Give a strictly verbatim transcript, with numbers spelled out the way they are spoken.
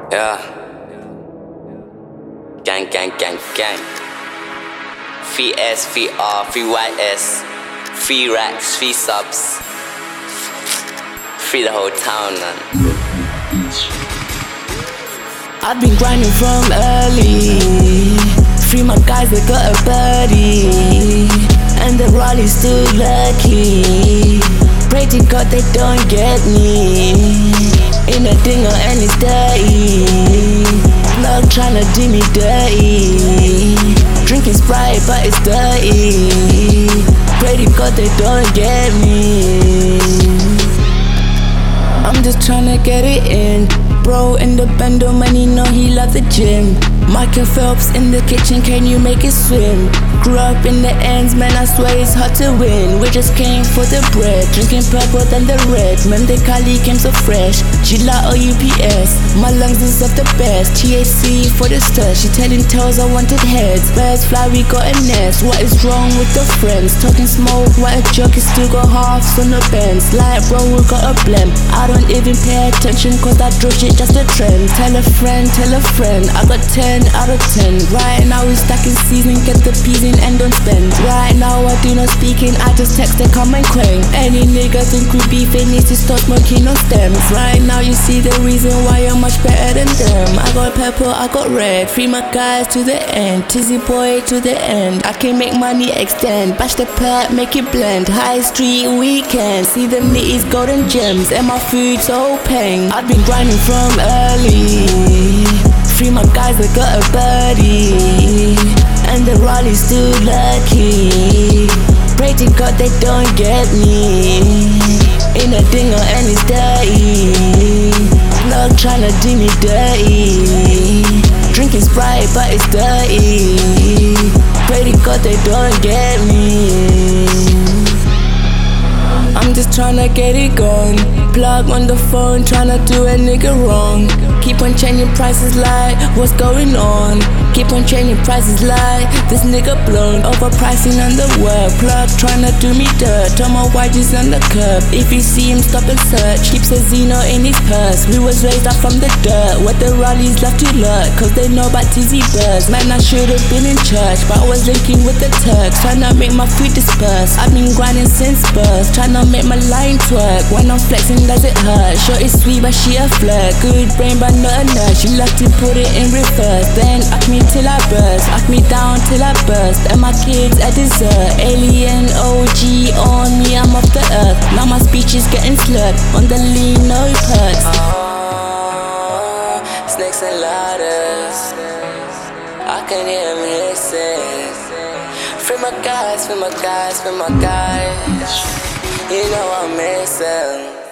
Yeah. Gang, gang, gang, gang. Free S, free R, free Y S. Free racks, free subs. Free the whole town, man. I've been grinding from early. Free my guys that got a birdie. And the Raleigh's still lucky. Pray to God they don't get me in a dinger and it's dirty. Plug tryna do me dirty. Drinking Sprite but it's dirty. Pray to God they don't get me. I'm just tryna get it in. Bro in the bando, man, you know he loves the gym. Michael Phelps in the kitchen, can you make it swim? Grew up in the ends, man, I swear it's hard to win. We just came for the bread, drinking purple than the red. Man, the Cali came so fresh, Gila or U P S. My lungs deserve the best, T H C for the stir. She telling tales, I wanted heads. Birds fly, we got a nest. What is wrong with the friends? Talking smoke, what a joke, is still got halves on the bends. Like bro, we got a blem. I don't even pay attention, cause that drove shit just a trend. Tell a friend, tell a friend, I got ten out of ten. Right now we stacking season, get the peas in and don't spend. Right now I do not speaking, I just text and come and quang. Any nigga think we beef, they need to start smoking on stems. Right now you see the reason why you're much better than them. I got purple, I got red, free my guys to the end. Tizzy boy to the end, I can make money extend. Bash the pet, make it blend. High street weekend, see the nitties golden gems. And my food so paying, I've been grinding from early. Free my guys that got a birdie. And the Raleigh's still lucky. Pray to God they don't get me in a dinger and it's dirty. Plug tryna do me dirty. Drinking Sprite but it's dirty. Pray to God they don't get me. I'm just tryna get it gone. Plug on the phone, tryna do a nigga wrong. Keep on changing prices like, what's going on? Keep on changing prices like, this nigga blown. Overpricing on the work. Plug tryna do me dirt. Tell my Y Gs on the curb. If you see him, stop and search. Keeps a Zeno in his purse. We was raised up from the dirt, where the Raleigh's love to lurk, cause they know about Tizzy birds. Man, I should've been in church, but I was linking with the Turks, tryna make my food disperse. I've been grinding since birth, tryna make my line twerk. When I'm flexing, does it hurt? Sure it's sweet, but she a flirt. Good brain, but not a nurse. She love to put it in reverse. Then act me till I burst, act me down till I burst. And my kids a dessert. Alien O G on me, I'm off the earth. Now my speech is getting slurred. On the lean, no perks. Oh, snakes and ladders, I can hear them hissing. Free my guys, free my guys, free my guys. You know I'm missing.